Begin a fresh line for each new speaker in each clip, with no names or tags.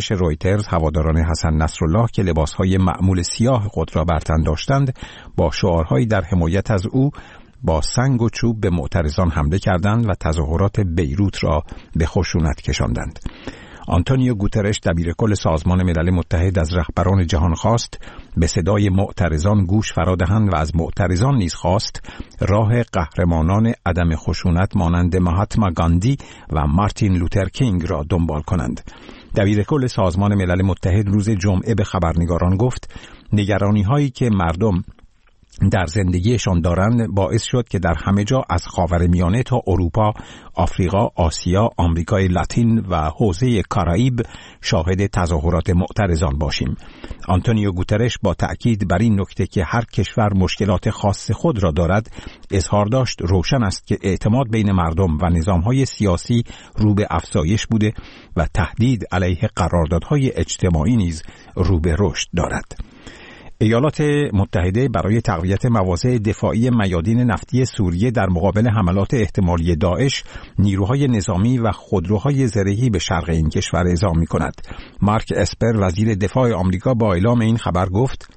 گزارش رویترز هواداران حسن نصرالله که لباسهای معمول سیاه خود را بر تن داشتند با شعارهایی در حمایت از او با سنگ و چوب به معترضان حمله کردند و تظاهرات بیروت را به خشونت کشاندند. آنتونیو گوترش دبیرکل سازمان ملل متحد از رهبران جهان خواست به صدای معترضان گوش فرا دهند و از معترضان نیز خواست راه قهرمانان عدم خشونت مانند مهاتما گاندی و مارتین لوتر کینگ را دنبال کنند. دبیرکل سازمان ملل متحد روز جمعه به خبرنگاران گفت نگرانی هایی که مردم در زندگیشان دارند باعث شد که در همه جا از خاورمیانه تا اروپا، آفریقا، آسیا، آمریکای لاتین و حوزه کارائیب شاهد تظاهرات معترضان باشیم. آنتونیو گوترش با تأکید بر این نکته که هر کشور مشکلات خاص خود را دارد اظهار داشت روشن است که اعتماد بین مردم و نظامهای سیاسی رو به افزایش بوده و تهدید علیه قراردادهای اجتماعی نیز رو به رشد دارد. ایالات متحده برای تقویت مواضع دفاعی میادین نفتی سوریه در مقابل حملات احتمالی داعش نیروهای نظامی و خودروهای زرهی به شرق این کشور اعزام می‌کند. مارک اسپر وزیر دفاع آمریکا با اعلام این خبر گفت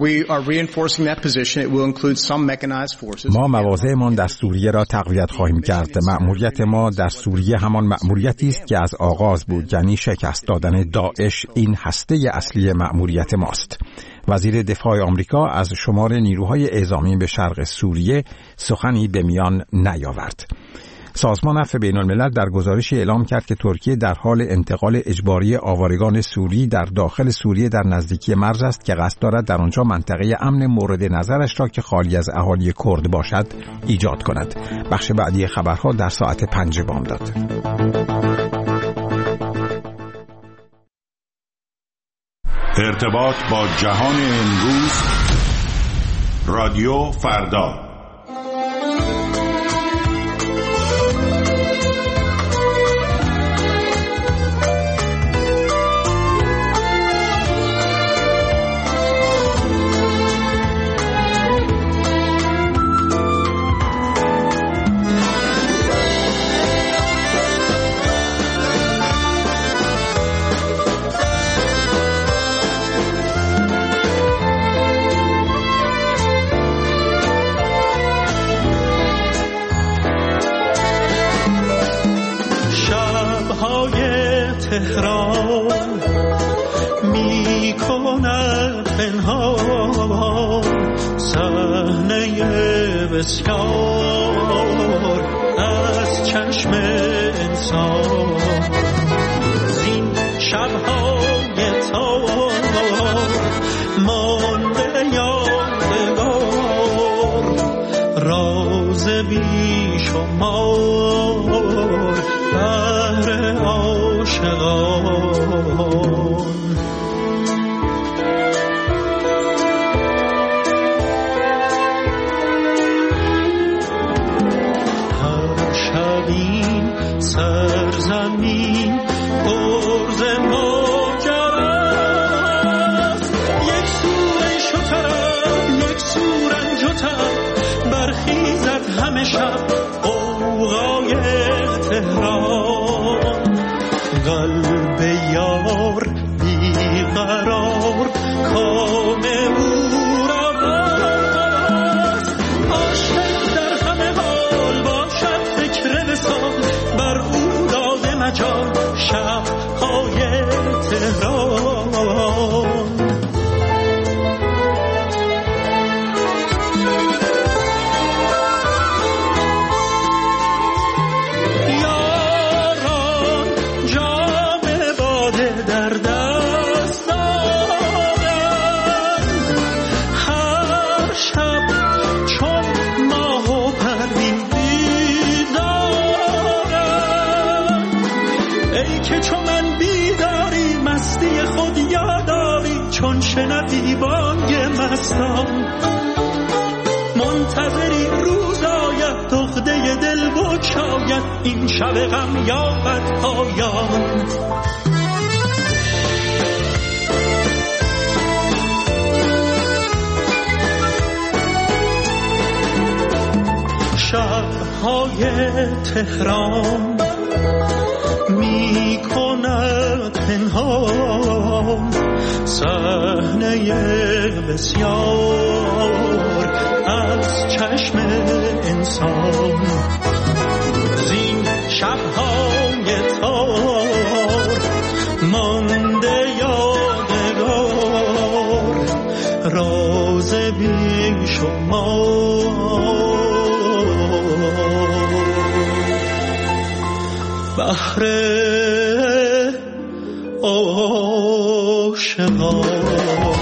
ما مواضعمان در سوریه را تقویت خواهیم کرد. مأموریت ما در سوریه همان مأموریتی است که از آغاز بود، یعنی شکست دادن داعش. این هسته اصلی مأموریت ماست. وزیر دفاع آمریکا از شمار نیروهای اعزامی به شرق سوریه سخنی به میان نیاورد. سازمان عفو بین‌الملل در گزارشی اعلام کرد که ترکیه در حال انتقال اجباری آوارگان سوری در داخل سوریه در نزدیکی مرز است که قصد دارد در آنجا منطقه امن مورد نظرش را که خالی از اهالی کرد باشد ایجاد کند. بخش بعدی خبرها در ساعت 5 بامداد.
ارتباط با جهان امروز، رادیو فردا.
تهران می کند پنهان صحنه بسیار از چشم انسان. زین شبهای تار مانده یادگار راز بی شمار بهر عاشقان. هر شبین سرزمین پرز ماجراست، یک سو شتر یک سو رنجتر برخیزد همه شب غوغای تهران. قلب یار بیقرار کام او را بست، عاشق در همه حال باشد فکر وصال بر او داده مجال شب‌های تهران. چون شنوی بانگ مستان منتظری روز آید دخده دل بگشاید این شب غم یابد پایان. شب‌های تهران می کند پنهان صحنه بسیار از چشم انسان زین شب‌های تار مانده یادگار راز بی شمار بحر عاشقان.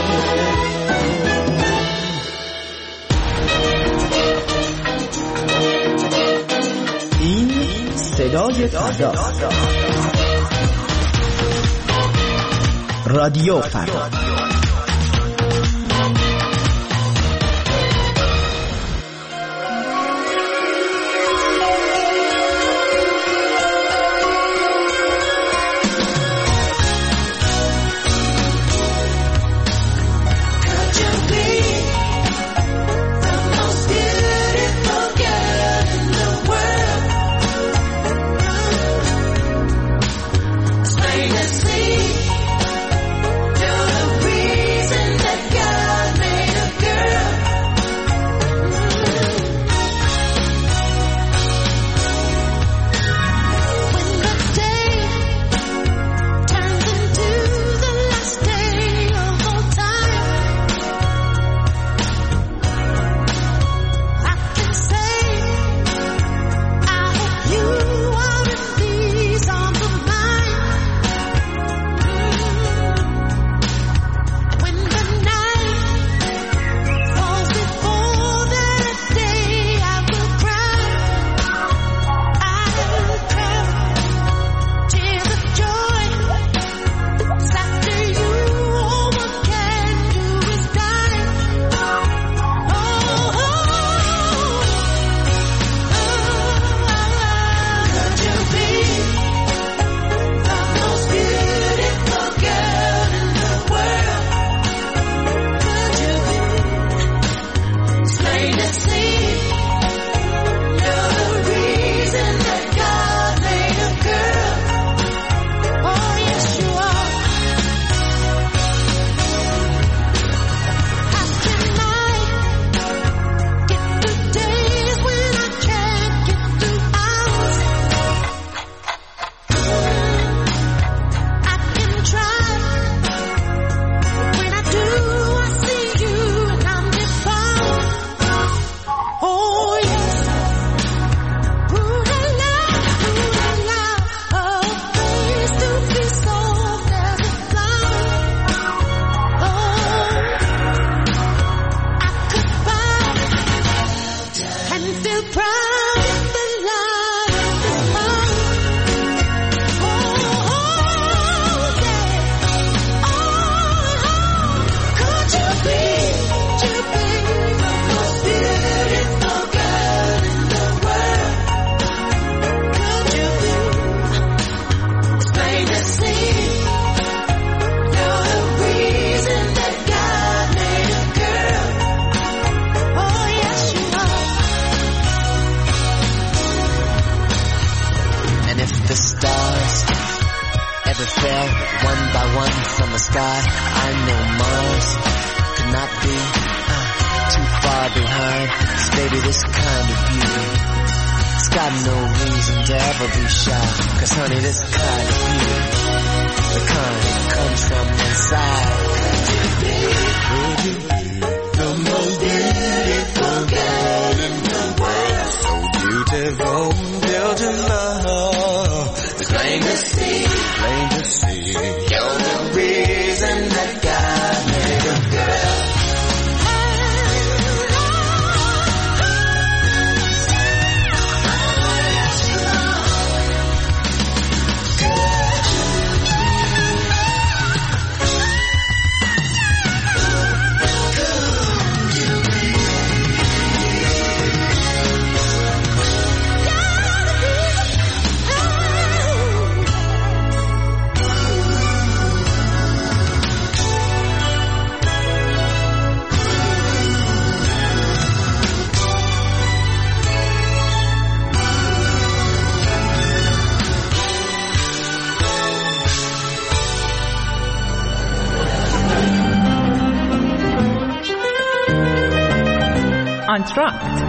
این صدای فردا، رادیو فردا.
انتراکت.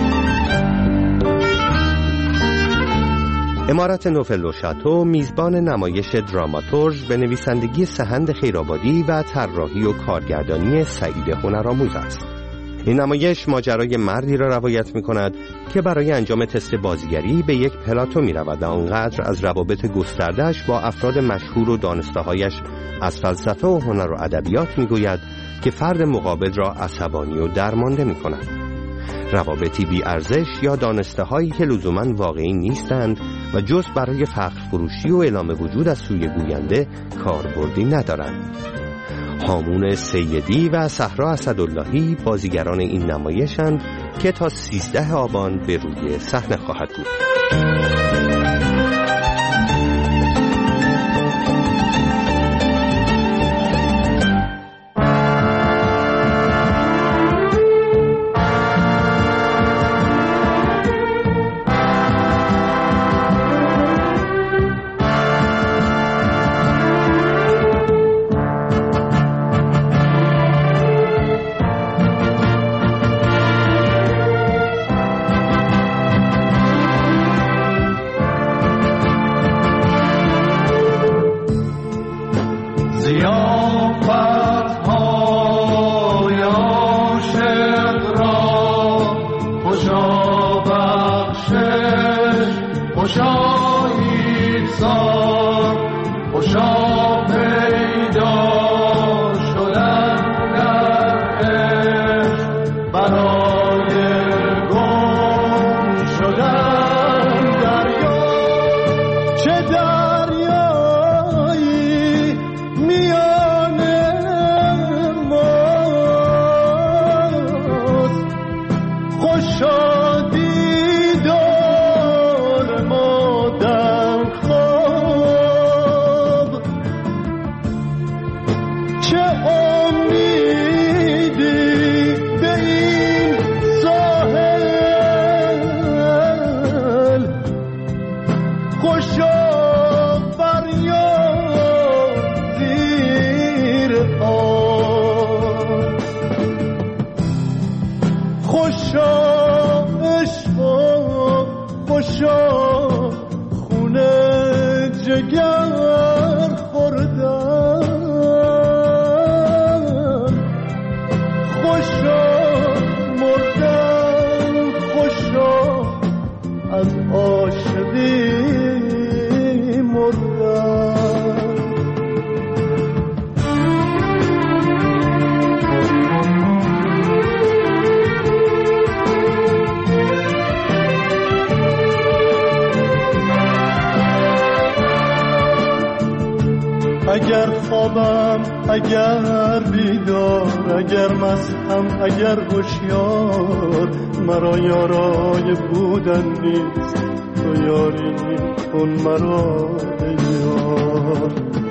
امارت نوفل و شاتو میزبان نمایش دراماتورژ به نویسندگی سهند خیرآبادی و طراحی و کارگردانی سعید هنرآموز است. این نمایش ماجرای مردی را روایت می کند که برای انجام تست بازیگری به یک پلاتو می رود و آنقدر از روابط گسترده‌اش با افراد مشهور و دانسته‌هایش از فلسفه و هنر و ادبیات می گوید که فرد مقابل را عصبانی و درمانده می کند. روابطی بی ارزش یا دانسته‌هایی که لزوماً واقعی نیستند و جز برای فخر فروشی و اعلام وجود از سوی گوینده کاربردی ندارند. هامون سیدی و صحرا اسداللهی بازیگران این نمایشند که تا 13 آبان به روی صحنه خواهد بود.
اگر خوابم، اگر بیدار، اگر مستم، اگر هوشیار، مرا یارای بودن نیست، تو یاری کن مرا ای یار.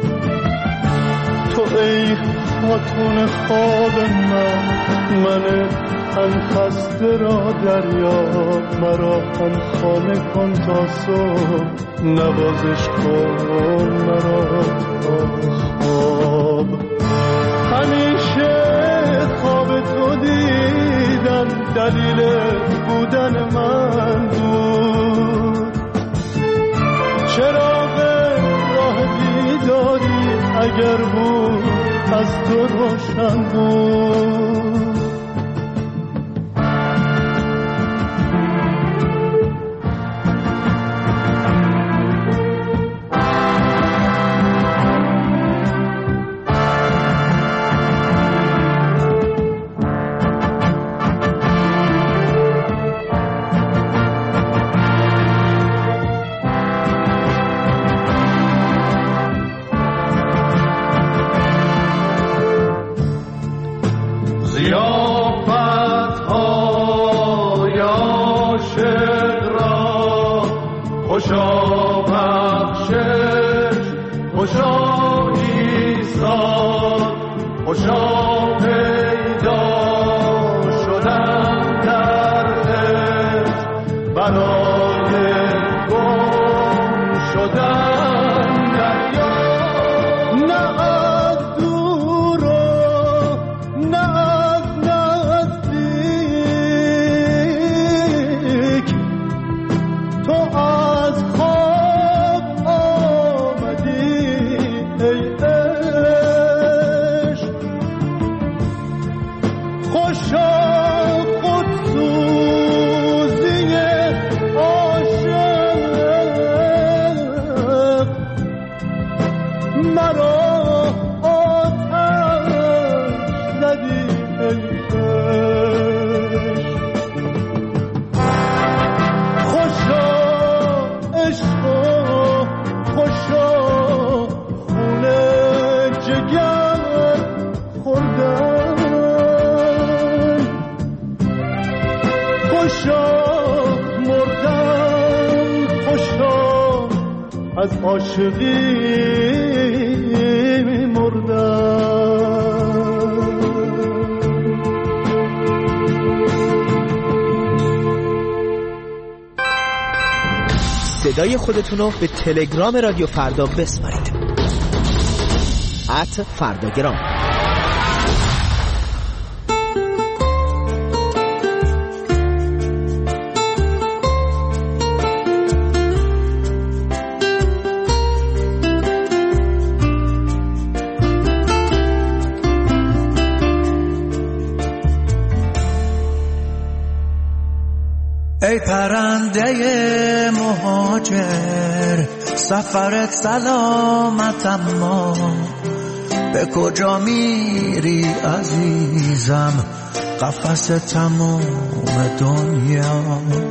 تو ای خاتون خواب من هم خسته را دریا، مرا هم خانه کن تا صبح، نوازش کن مرا تا خواب. همیشه خواب تو دیدم، دلیل بودن من بود. چراغ راه بیداری اگر بود از تو روشن بود.
جگر خوردن، خوشا مردن، خوشا از عاشقی مردن.
صدای خودتون رو به تلگرام رادیو فردا بسپارید. @فرداگرام.
ای پرنده مهاجر، سفرت سلامت، اما به کجا میری عزیزم؟ قفس تموم دنیا.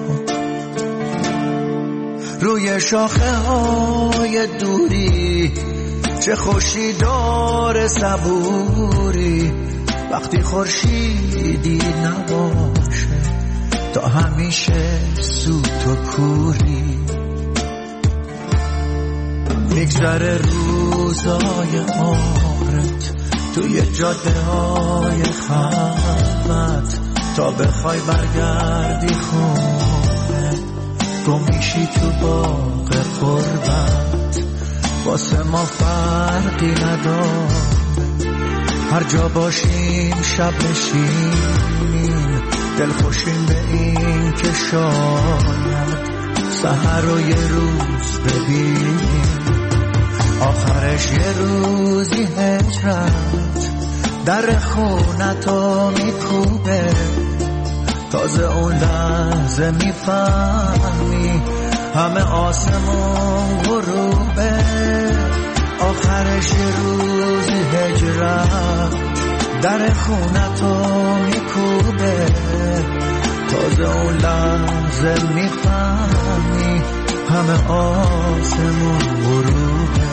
روی شاخه های دوری چه خوشی داره صبوری، وقتی خورشیدی نباشه تا همیشه سوت و کوری. میگذره روزای عمرت توی جاده های خلوت، تا بخوای برگردی خونه گم میشی تو باغ قربت. واسه ما فرقی نداره هر جا باشیم، شب نشینیم دل خوشیم به این که شاید سحر رو یه روز ببینیم. آخرش یه روزی هجرت در خونتو میکوبه، تازه اون لحظه میفهمی همه آسمون غروبه. آخرش یه روزی هجرت در خونتو میکوبه، تازه اون لحظه میفهمی همه آسمون غروبه.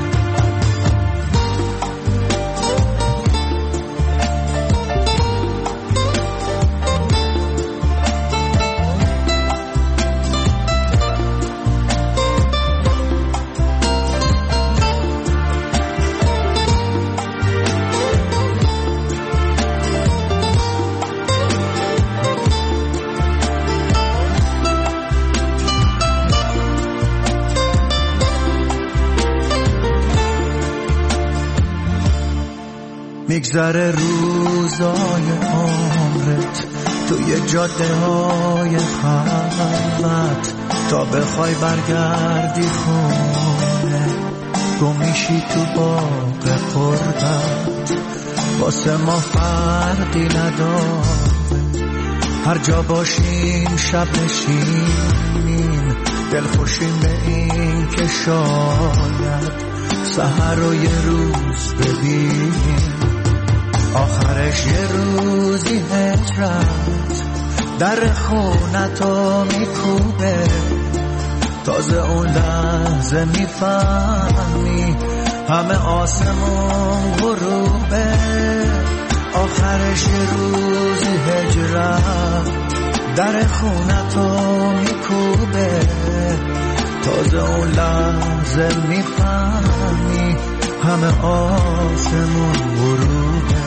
میگذره روزای عمرت توی جاده های خلوت، تا بخوای برگردی خونه گم میشی تو باغ قربت. واسه ما فرقی نداره هر جا باشیم، شب نشینیم دل خوشیم به این که شاید سحر رو یه روز ببینیم. آخرش یه روزی هجرت در خونتو میکوبه، تازه اون لحظه میفهمی همه آسمون غروبه. آخرش یه روزی هجرت در خونتو میکوبه، تازه اون لحظه میفهمی همه آسمون غروبه.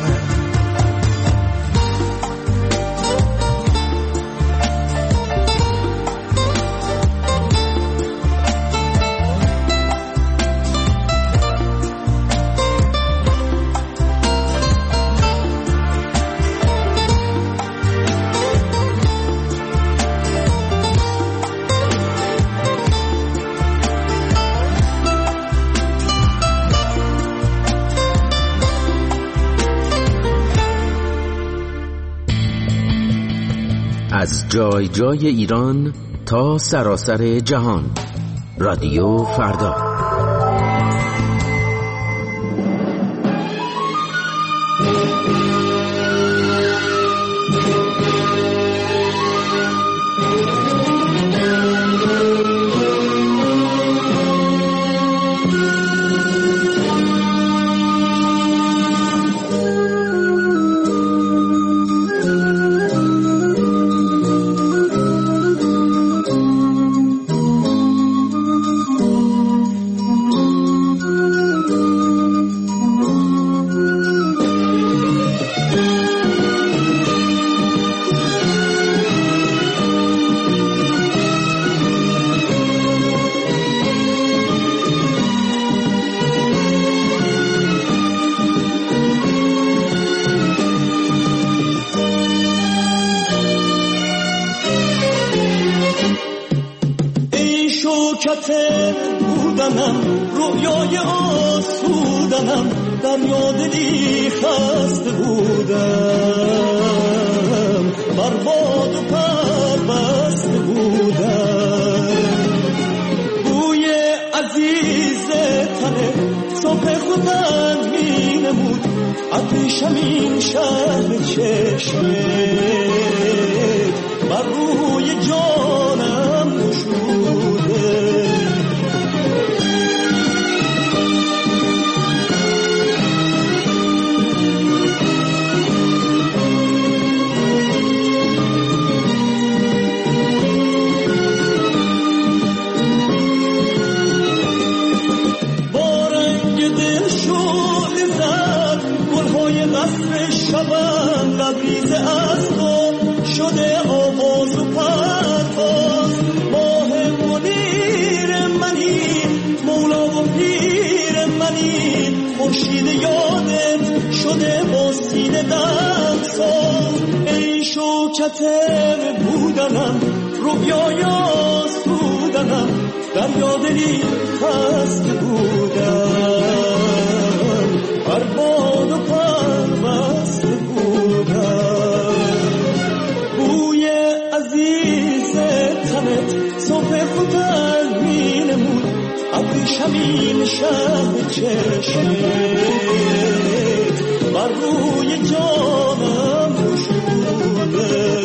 از جای جای ایران تا سراسر جهان، رادیو فردا.
شوکت بودنم، رویای آسودنم، در یادی خسته بودم، بر باد و پر بسته بودم. بوی عزیز تنه صبح خودم می نمود، ابریشم این شهر چشمت بر روی جانم نشوده. شبم لبریز از تو شده آواز و پرواز، ماه منیر منی، مولا و پیر منی، خورشید یادت شده با سینه دمساز. ای شوکت بودنم، رویای آسودنم، در یادی خسته بودم، بر باد و پرواز بوی عزیز تنت صبح خودم می نمود، ابریشم این شهر چشمت بر روی جانم نشوده.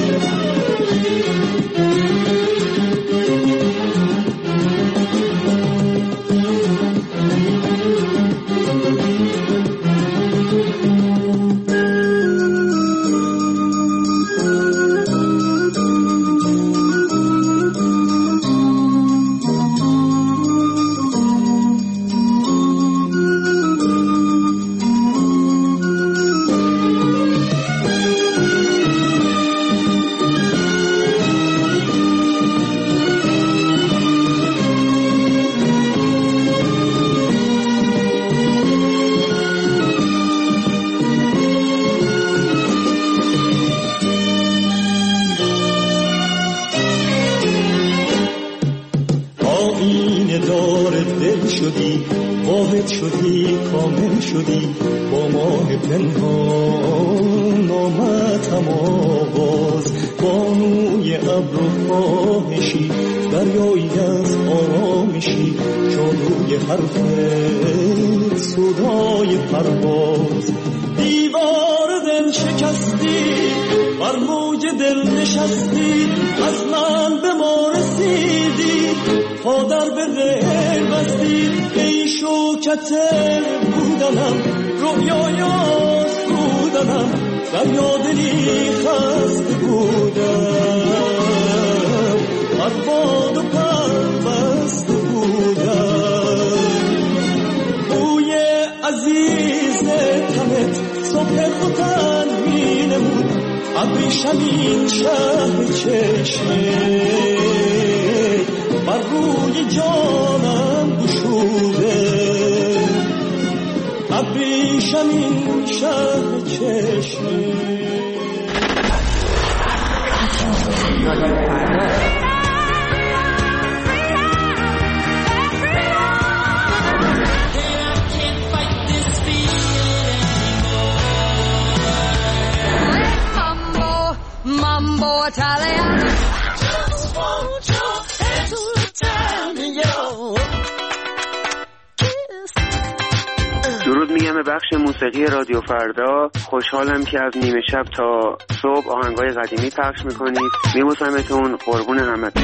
درود میگم به بخش موسیقی رادیو فردا. خوشحالم که از نیمه شب تا صبح آهنگای قدیمی پخش میکنید. میبوسمتون، قربون همتون.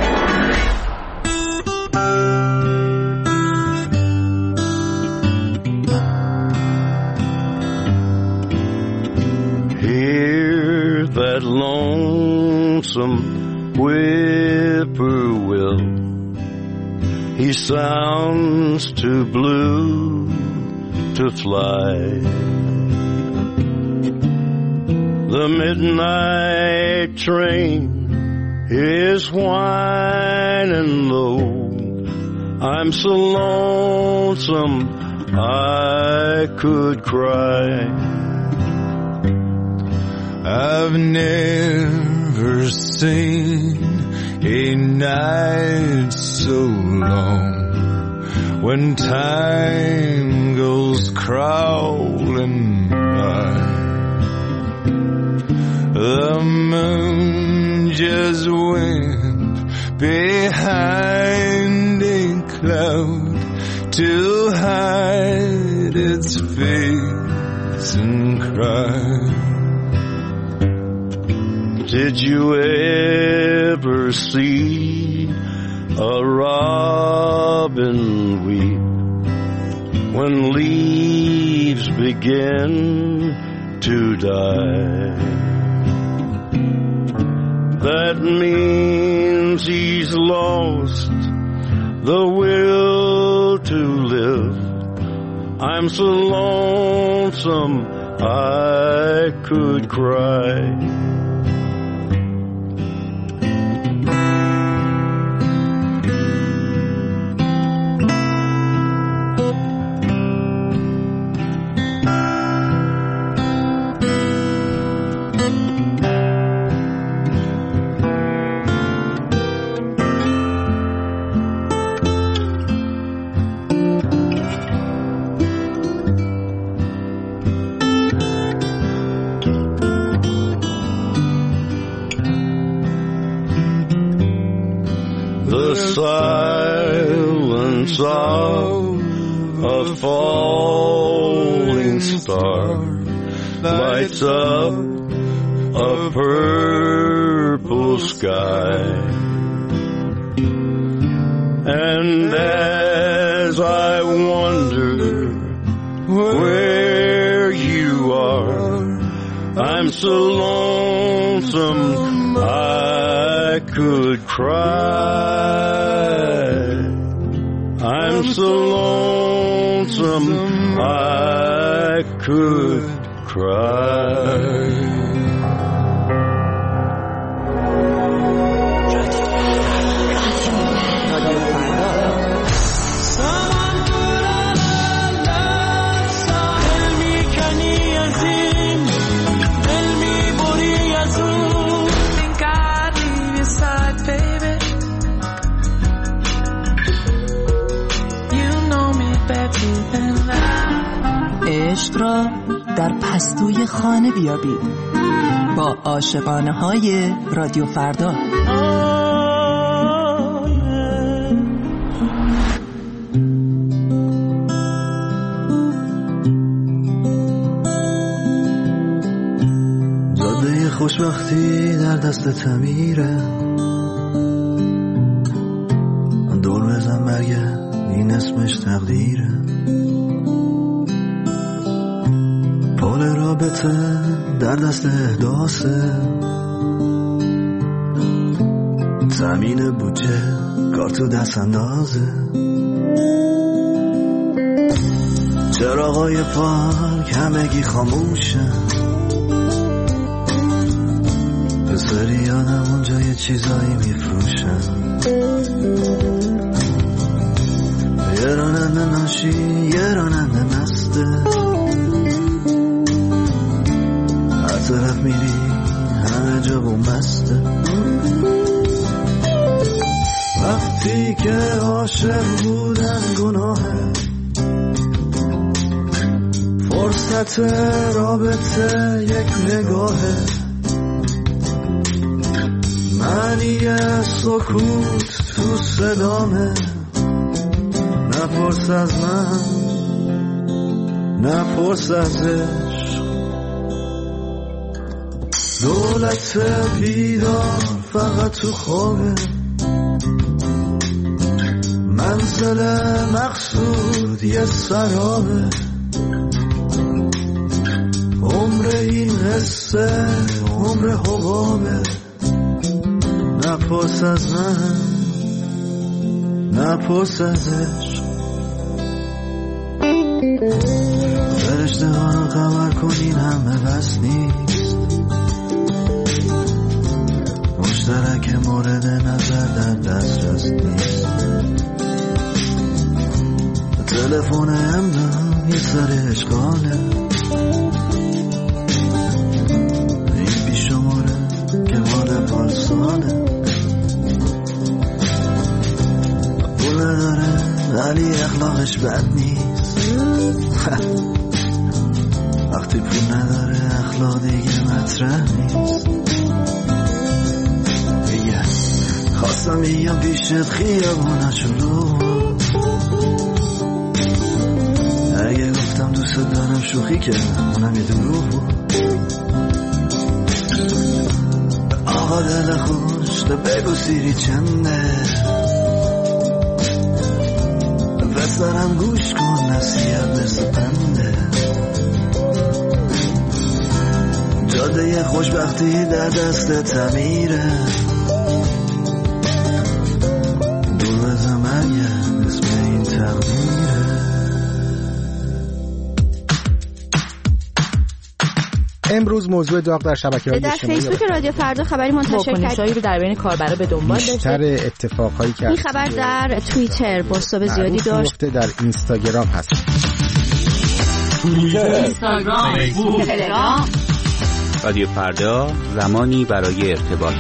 Hear that lonesome whippoorwill, he sounds too blue to fly. The midnight train is whining low. I'm so lonesome I could cry. I've never seen
a night so long, when time goes crawling by, the moon just went behind a cloud to hide its face and cry. Did you ever see a robin weep when leaves begin to die? That means he's lost the will to live. I'm so lonesome I could cry. Silence of a falling star lights up a purple sky, and as I wonder where you are, I'm so lonesome I could cry. I'm so lonesome I could cry.
عشق را در پستوی خانه بیابید با عاشقانه های رادیو فردا.
جاده خوشبختی در دست تمیره، دور بزن برگرد این اسمش تقدیره. پول رابطه در دست احداثه، زمین بودجه کار تو دست اندازه. چراغای پارک همگی خاموشن، پسری یادم اونجا یه چیزایی میفروشن. یه راننده ناشی یه راننده مسته، هر طرف میری همه جا بومبسته. وقتی که عاشق بودن گناهه، فرصت رابطه یک نگاهه. معنی سکوت تو صدامه، نپرس از من نپرس از عشق. دولت بیدار فقط تو خوابه، منزل مقصود یه سرابه. عمر این قصه عمر حبابه، نپرس از من نپرس از عشق. فرشته ها رو خبر کنین همه بس نیست، مشترک مورد نظر در دسترس نیست. تلفن امنم یه سر اشغاله، این بیشماره که مال پارساله. ولی اخلاقش بد نیست. وقتی پول نداره اخلاق دیگه مطرح نیست. میگه خواستم بیام پیشت خیابون چلو، اگه گفتم دوست دارم شوخی کردم اونم یه دروغ بود. آقا دل خوش تو بگو سیری چنده، پس دارم گوش کن نصیحت مثل پنده. جاده خوشبختی در دست تمیره، دور از مرگ اسم این تقدیره.
امروز موضوع داغ در شبکه‌های
اجتماعی در فیسبوک رادیو فردا خبری منتشر کرد
رو در بین کاربرا به دنبال داشته.
بیشتر اتفاقایی که
این خبر در توییتر بازتاب زیادی داشت.
در اینستاگرام هست.
اینستاگرام، فیسبوک، تلگرام.
رادیو فردا، زمانی برای ارتباط.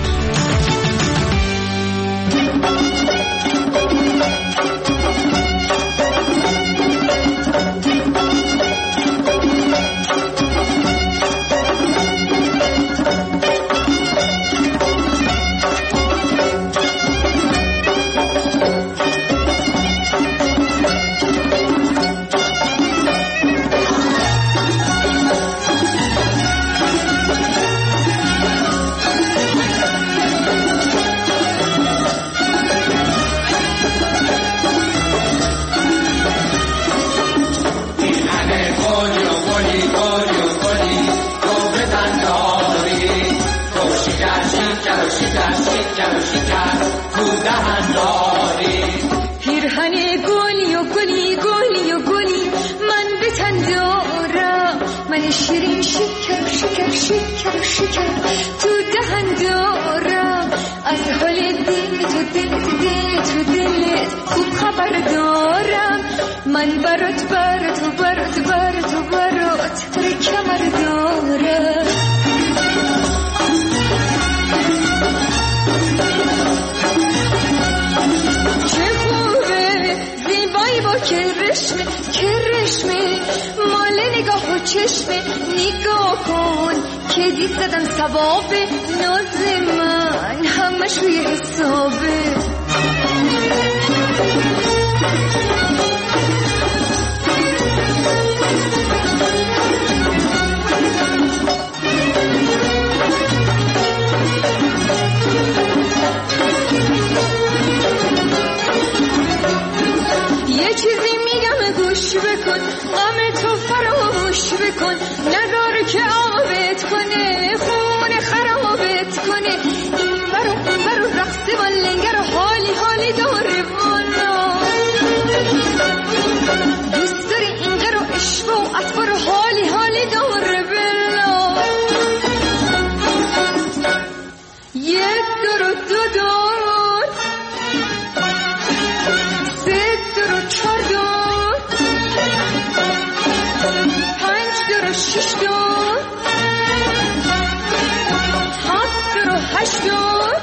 شیرین شکر شکر شکر شکر تو دهن دارم، از حال دل تو دلت خوب خبر دارم. من برات در کمر دارم. چه خوبه زیبایی با کرشمه مال نگاه و چشمه. نگاه کن که دیست دادم ثواب ناز من همش روی حسابه. یه چیزی میگم گوش بکن، غم تو فراموش بکن، نداره که آبت کنه خونه خرابت کنه. این برو رقص با لنگر و حالی داره والا. دوست داری اینجا رو عشق و اطفار و حالی داره بلا. یک دور و دو دور، سه دور و چهار دور، پنج دور و شش دور، هفت دور و هشت دور،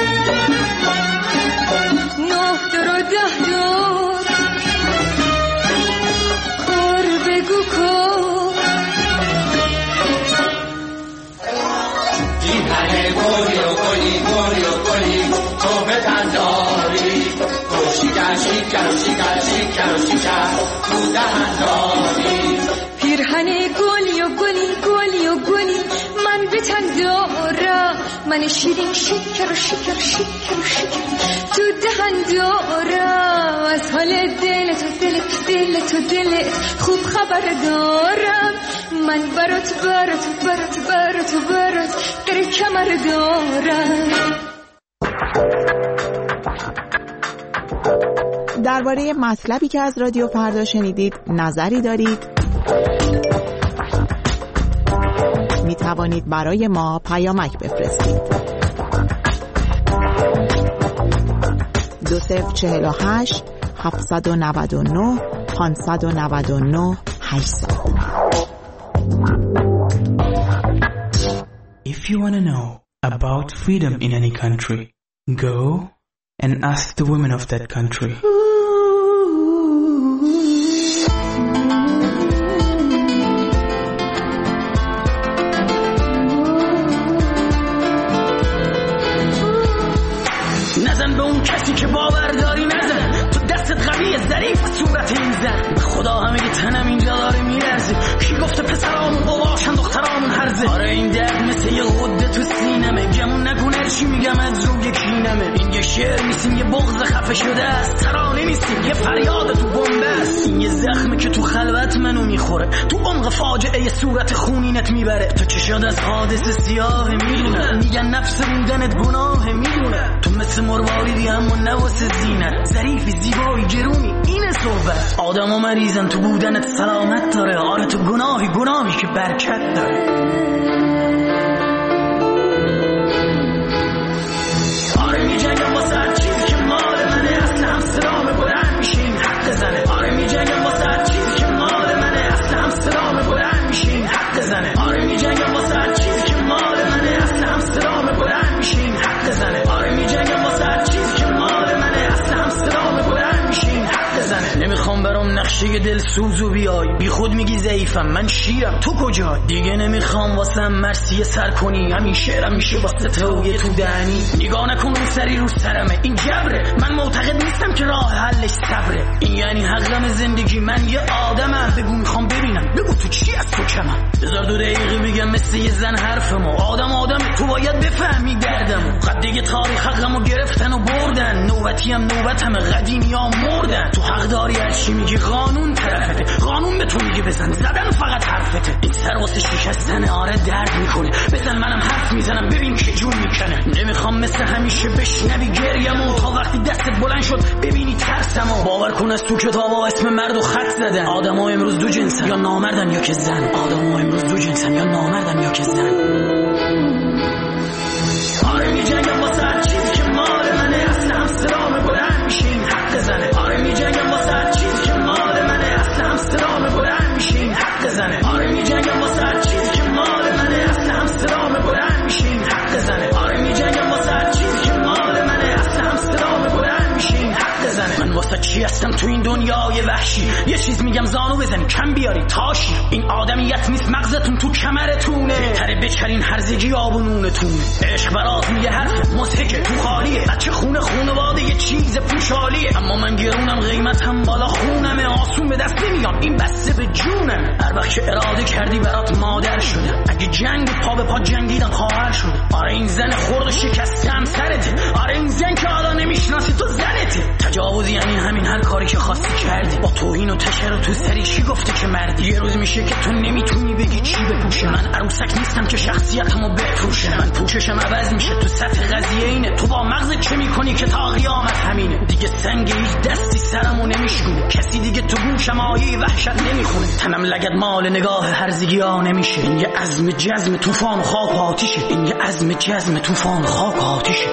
نه دور و ده دور. کار بگو کار.
این همه گلی و گلی تو به تن داری، تو شکر تو دهن داری.
پیرهن گلی و گلی من به تن دارم. من شیرین شکر تو دهن دارم. از حال دل تو خوب خبر دارم. من برات در کمر دارم.
درباره مطلبی که از رادیو فردا شنیدید نظری دارید؟ می توانید برای ما پیامک بفرستید. 2048 799 599 800.
If you want to know about freedom in any country, go and ask the women of that country.
زخم. خدا همه تنم اینجا داره میرزه. کی گفته پسرامون باباشن دخترامون هرزه؟ آره این درد مثل یه غده تو سینمه. گمون نکنه چی میگم از روی کینمه. این یه شعر نیستیم یه بغض خفه شده است. ترانه نیستیم یه فریاد تو بمب است. این یه زخمه که تو خلوت منو میخوره. تو عمق فاجعه یه صورت خونینت میبره. تو چشات از حادثه سیاه میدونه. میگن نفس بودنت گناه میدونه. تو مثل مرواریدی اما نواسه زینت. ظریفی زیبایی گرونی اینه صحبت. آدم مریضن تو بودنت سلامت داره. آره تو گناهی که برکت داره. آره میجنگم واسه هر چیزی که مال منه. اصل همسرامه بلند میشه این حق زنه. آره میجنگم واسه هر چیزی که مال منه. اصل همسرامه بلند میشه این حق زنه. آره میجنگم واسه هر چیزی که مال منه. اصل همسرامه بلند میشه این حق زنه. آره میجنگم واسه هر چیزی که مال منه. اصل همسرامه بلند میشه این حق زنه. نمیخوام برام نقشه دل سوزو بیای. بی خود میگی ضعیفم من شیرم تو کجای؟ دیگه نمیخوام واسه مرسی سر کنی. همین شعرم میشه واسه توگه تو دهنی. نگاه نکن اون سری رو سرمه. این جبره. من معتقد نیستم که راه حلش صبره. این یعنی حقم زندگی. من یه آدمم. بگو میخوام ببینم. بگو تو چی از تو کمم. بذار 2 دقیقه بگم مثل یه زن حرفمو. آدم تو باید بفهمی دردمو. قد دیگه تاریخ حقمو گرفتن و بردن. نوبتی هم نوبتمه. قدیمی ها مردن. تو حق داری هر چی میگی. قانون طرفته. قانون به تو میگه بزن. زدن فقط حرفته. این سر واسه شکستن آره درد میکنه. بزن منم حرف میزنم ببین که جون میکنه. نمیخوام مثل همیشه بشنوی گریمو. تا وقتی دستت بلند شد ببینی ترسمو. باور کن از تو کتابا اسم مرد و خط زدن. آدما امروز دو جنسن یا نامردن یا که زن. آدما امروز دو جنسن یا نامردن یا که زن. آره میجنگم واسه هر چیزی که مال منه. اصل همسرامه بلند میشه این حق زنه. آره میجنگم واسه هر چیزی که مال منه. اصل همسرامه بلند میشه این حق زنه. آره میجنگم واسه هر چیزی که مال منه. اصل همسرامه بلند میشه این حق زنه. آره میجنگم واسه هر چیزی که مال منه. اصل همسرامه بلند میشه این حق زنه. من واسه چی هستم تو این دنیای وحشی؟ یه چیز میگم زانو بزنی کم بیاری تاشی. این آدمیت نیست مغزتون تو کمرتونه. بهتره بچرین هرزگی آب و نونتون. عشق برات میگه حرف مضحکه تو خالیه. بچه خونواده یه چیز پوشالیه. اما من گرونم قیمتم بالا خونمه. آسون به دست نمیام این بسته به جونم. هر وقت که اراده کردی برات مادر شدم. اگه جنگ پا به پا جنگیدم خواهر شدم. آره این زن خورد و شکستم سرته. آره این زن که حالا نمیشناسی تو زنته. تجاوز یعنی همین هر کاری که خواستی کردی. با توهین و تشر و تو سری چی گفته که مردی. یه روز میشه که تو نمیتونی بگی چی بپوشه. من عروسک نیستم که شخصیتمو بفروشه. من پوششم عوض میشه تو سطح قضیه اینه. تو با مغزت چه میکنی که تا قیامت همینه. دیگه سنگ هیچ دستی سرمو نمیشونه. کسی دیگه تو گوشم آیه وحشت نمیخونه. تنم لگد مال نگاه هرزگی ها نمیشه. این یه عزم جزم طوفان خاک و آتیشه. این یه عزم جزم طوفان خاک و آتیشه.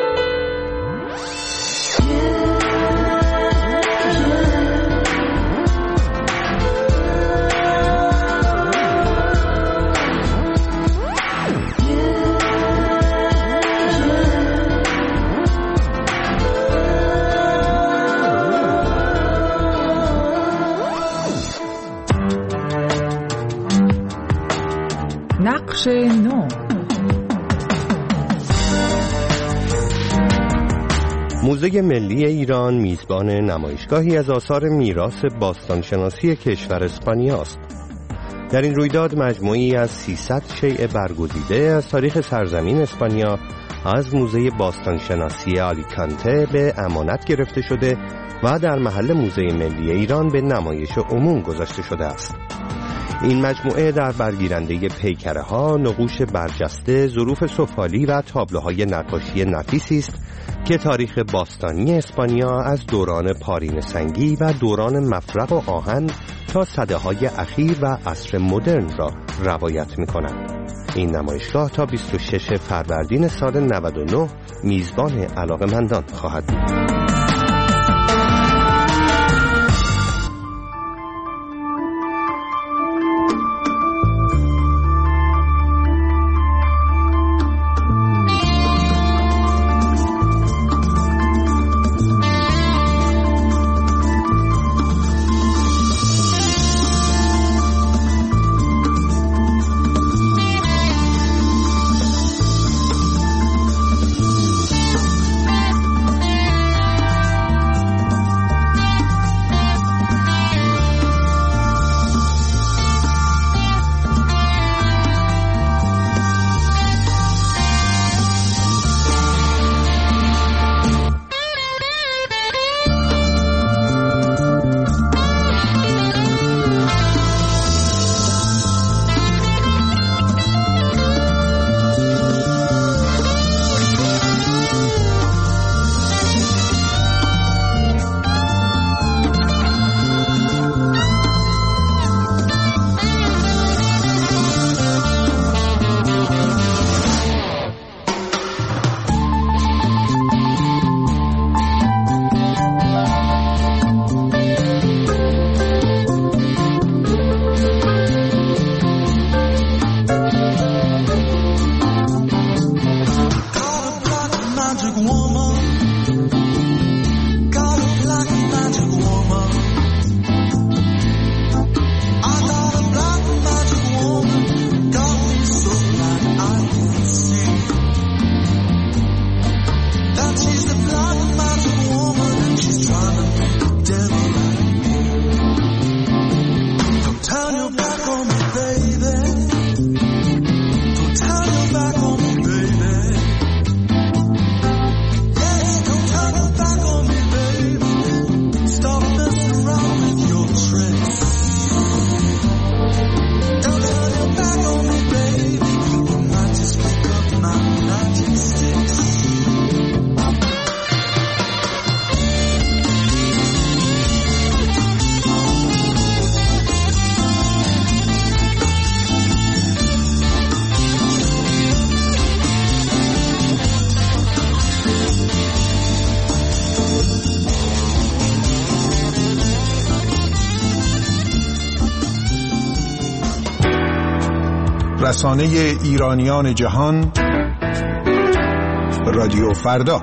نقش نو.
موزه ملی ایران میزبان نمایشگاهی از آثار میراث باستانشناسی کشور اسپانیا است. در این رویداد مجموعی از 300 شیء برگزیده از تاریخ سرزمین اسپانیا از موزه باستانشناسی آلیکانته به امانت گرفته شده و در محل موزه ملی ایران به نمایش عموم گذاشته شده است. این مجموعه در برگیرنده پیکره‌ها، نقوش برجسته، ظروف سفالی و تابلوهای نقاشی نفیسی است که تاریخ باستانی اسپانیا از دوران پارین سنگی و دوران مفرق و آهن تا سده‌های اخیر و عصر مدرن را روایت می‌کند. این نمایشگاه تا 26 فروردین سال 99 میزبان علاقه‌مندان خواهد بود.
رسانه ایرانیان جهان، رادیو فردا.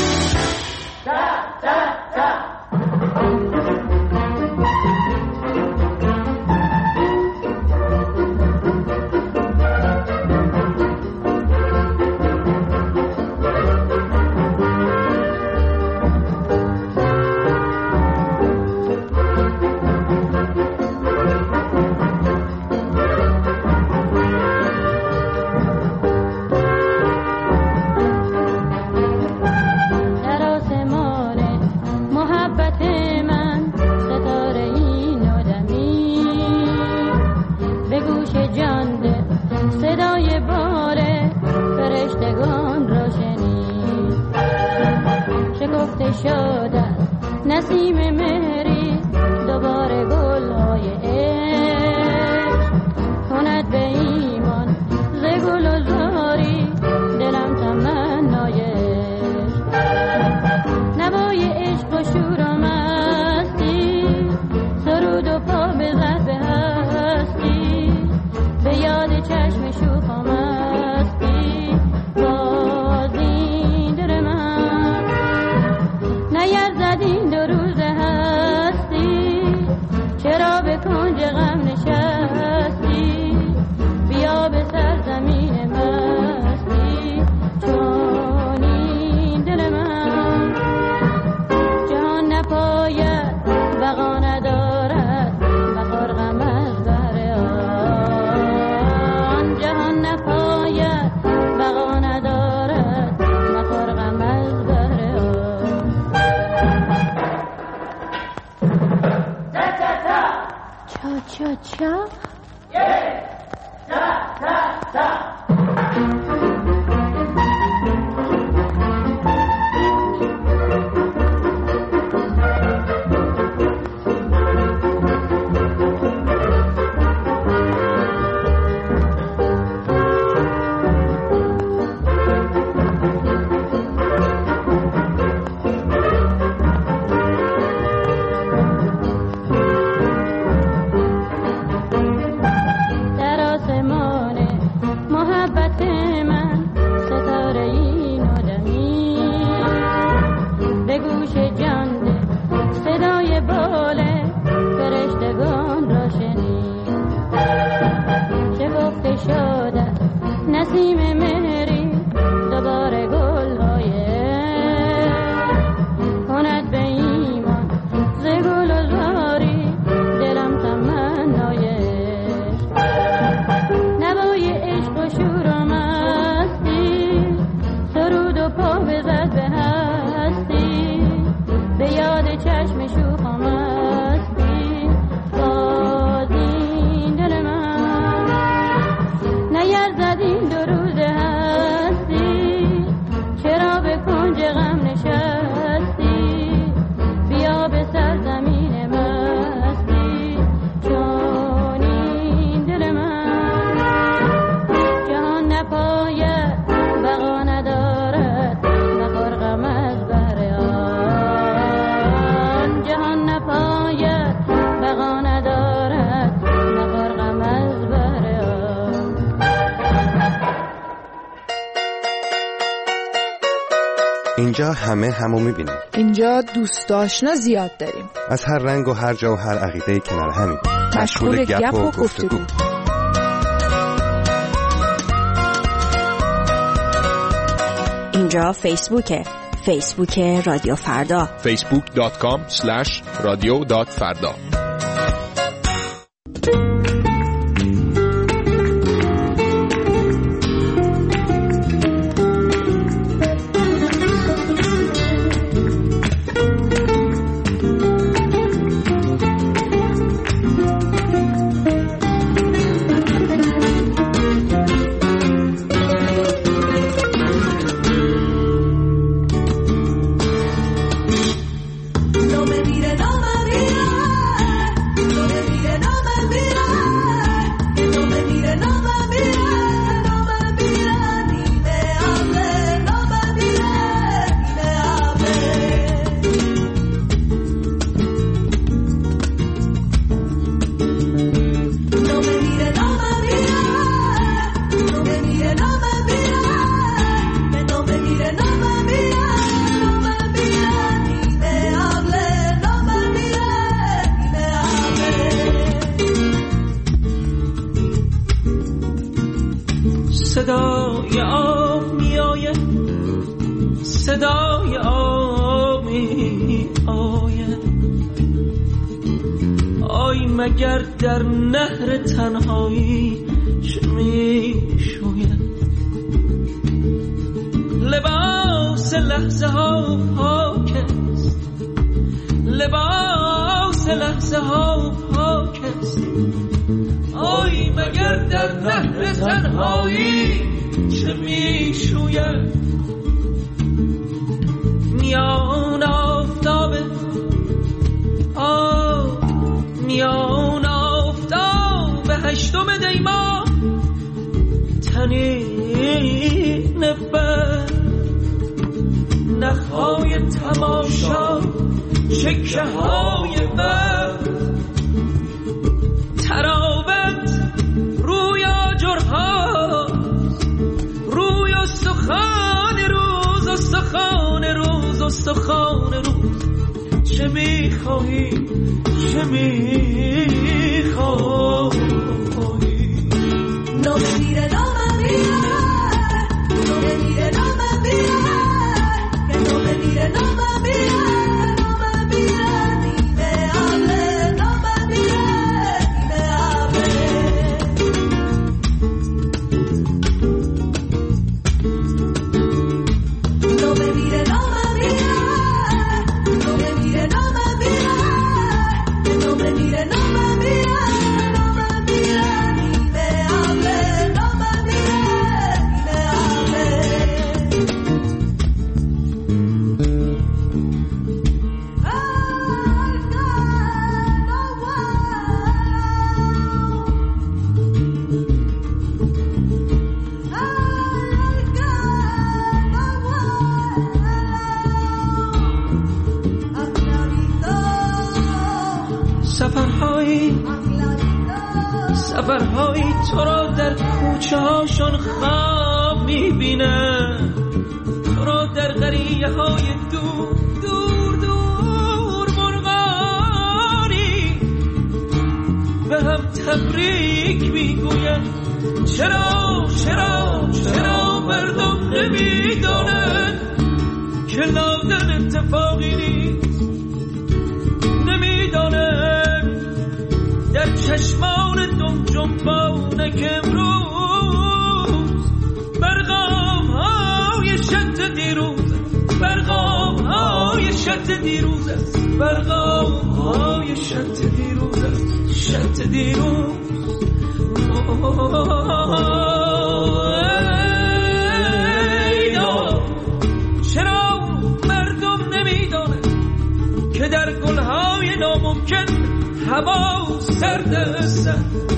اینجا همو میبینیم.
اینجا دوست آشنا زیاد داریم.
از هر رنگ و هر جا و هر عقیده کنار همین.
مشغول گپ و گفتگو.
اینجا فیسبوک رادیو فردا.
facebook.com/radio.farda.
صدای آب می آید، صدای آب می آید. آی مگر در نهر تنهایی چه می شوید؟ لباس لحظه ها پاک است، لباس لحظه ها پاک است. آی مگر در نهر تنهایی چه می شوید؟ میان آفتاب میان آفتاب هشتم دی ماه تنین بر نخهای تماشا چکه های بر تراوت روی آجرها روی استخوان روز استخوان روز استخوان روز. چه میخواهی چه میخواهی؟
No me mire, no me mire, no me mire, no me mire, que no me mire, no me mire, no me mire, ni me hable, no me mire, ni me hable. No me mire, no me mire, no me mire, no me mire, que no me mire, no me mire.
سفرهایی تو را در کوچه هاشون خواب میبینن، تو را در قریه های دور دور دور مرغانی به هم تبریک میگوین. چرا چرا چرا مردم نمیدانن که لادن اتفاقی نیست؟ نمیدانن در چشمان دم جنبانه که امروز برغام های شط دیروز، برغام های شط دیروز است، برغام های شط دیروز است، شط دیروز. چرا مردم نمیدانه که در گلهای ناممکن هوا سرد است؟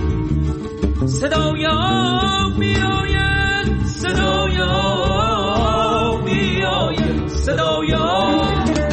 صدای آب می آید، صدای آب می آید، صدای آب.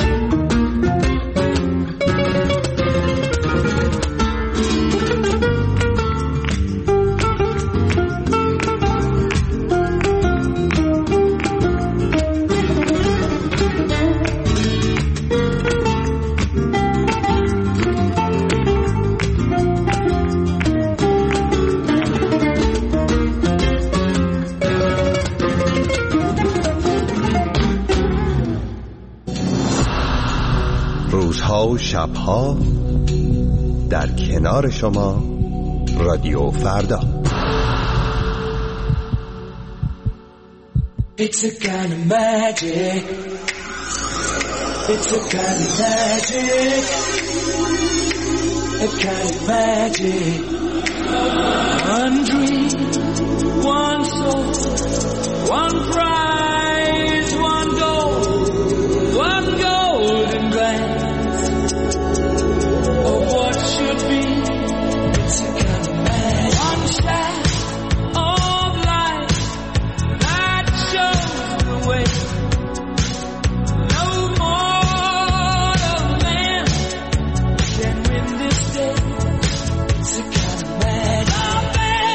روزها و شبها در کنار شما رادیو فردا.
It's a kind of magic. It's a kind of magic. A kind of magic. One dream, one soul, one prize, one goal, one golden glance of what should be. It's a kind of magic. One shot of light that shows the way. No mortal man can win this day. It's a kind of magic.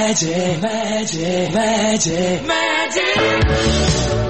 magic, magic, magic, magic.